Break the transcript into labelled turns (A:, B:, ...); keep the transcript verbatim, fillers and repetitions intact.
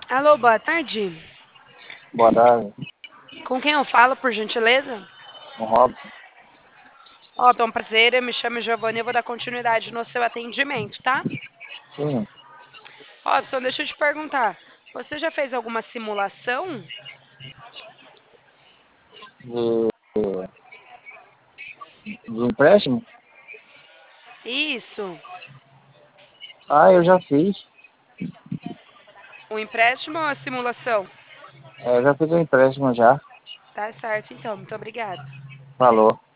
A: Alô, boa tarde.
B: Boa tarde,
A: Com quem eu falo, por gentileza?
B: o Robson.
A: Ó, Tom, prazer, eu me chamo Giovanni, eu vou dar continuidade no seu atendimento, tá?
B: Sim,
A: Robson, deixa eu te perguntar, você já fez alguma simulação?
B: de, de empréstimo?
A: Isso,
B: Ah, eu já fiz.
A: um empréstimo ou a simulação?
B: É, eu já fiz o empréstimo já.
A: Tá certo, então, muito obrigada.
B: Falou.